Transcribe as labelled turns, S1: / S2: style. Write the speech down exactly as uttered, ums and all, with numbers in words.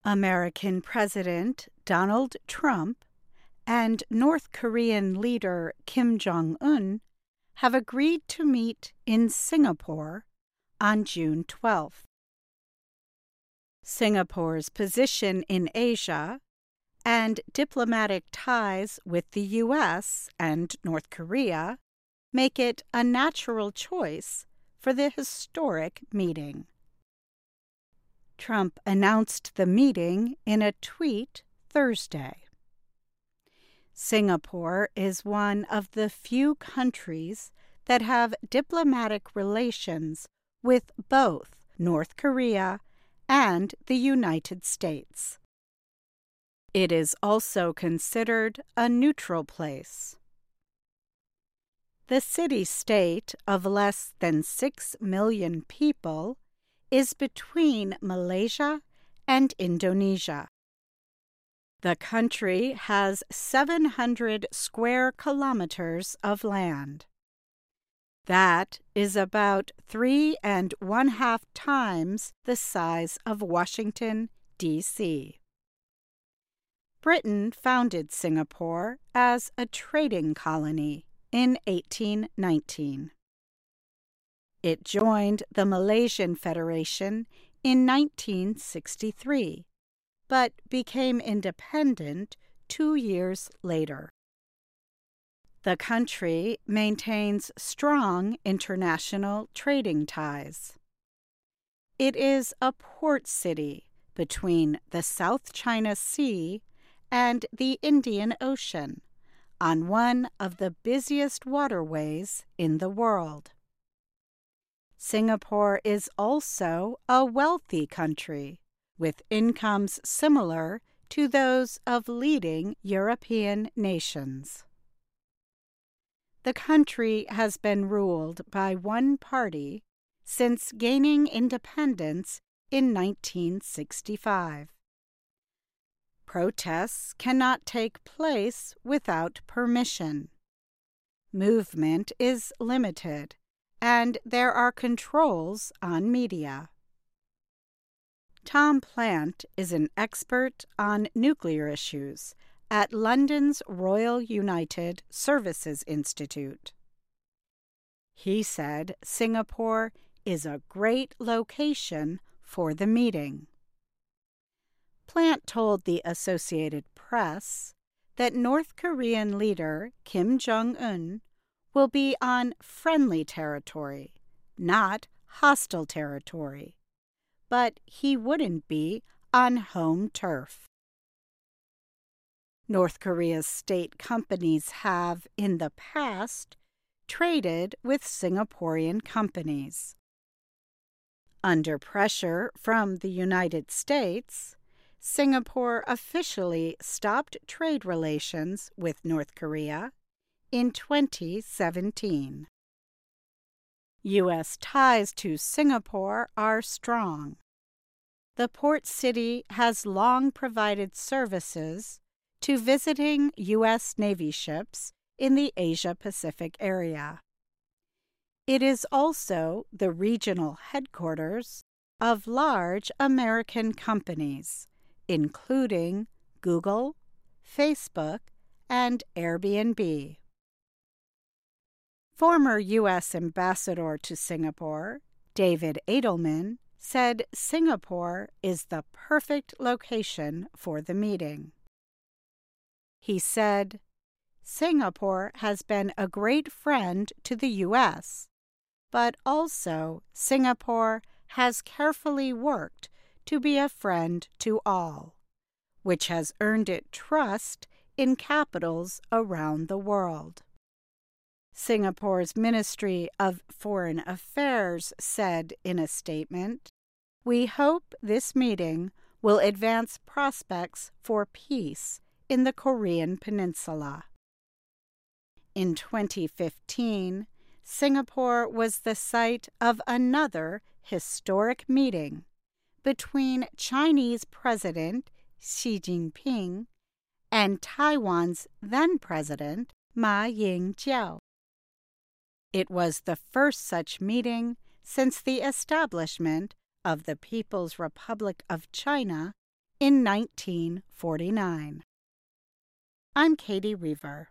S1: American President Donald Trump and North Korean leader Kim Jong-un have agreed to meet in Singapore on June twelfth. Singapore's position in Asia and diplomatic ties with the U S and North Korea make it a natural choice for the historic meeting. Trump announced the meeting in a tweet Thursday. Singapore is one of the few countries that have diplomatic relations with both North Korea and the United States. It is also considered a neutral place. The city-state of less than six million people is between Malaysia and Indonesia. The country has seven hundred square kilometers of land. That is about three and one half times the size of Washington, D C Britain founded Singapore as a trading colony in eighteen nineteen. It joined the Malaysian Federation in nineteen sixty-three, but became independent two years later. The country maintains strong international trading ties. It is a port city between the South China Sea and the Indian Ocean, on one of the busiest waterways in the world. Singapore is also a wealthy country, with incomes similar to those of leading European nations. The country has been ruled by one party since gaining independence in nineteen sixty-five. Protests cannot take place without permission. Movement is limited, and there are controls on media. Tom Plant is an expert on nuclear issues at London's Royal United Services Institute. He said Singapore is a great location for the meeting. Plant told the Associated Press that North Korean leader Kim Jong-un will be on friendly territory, not hostile territory, but he wouldn't be on home turf. North Korea's state companies have, in the past, traded with Singaporean companies. Under pressure from the United States, Singapore officially stopped trade relations with North Korea in twenty seventeen. U S ties to Singapore are strong. The port city has long provided services to visiting U S Navy ships in the Asia-Pacific area. It is also the regional headquarters of large American companies, including Google, Facebook, and Airbnb. Former U S Ambassador to Singapore, David Edelman, said Singapore is the perfect location for the meeting. He said, "Singapore has been a great friend to the U S, but also Singapore has carefully worked to be a friend to all, which has earned it trust in capitals around the world." Singapore's Ministry of Foreign Affairs said in a statement, "We hope this meeting will advance prospects for peace in the Korean Peninsula." In twenty fifteen, Singapore was the site of another historic meeting between Chinese President Xi Jinping and Taiwan's then-President Ma Ying-jeou. It was the first such meeting since the establishment of the People's Republic of China in nineteen forty-nine. I'm Katie Weaver.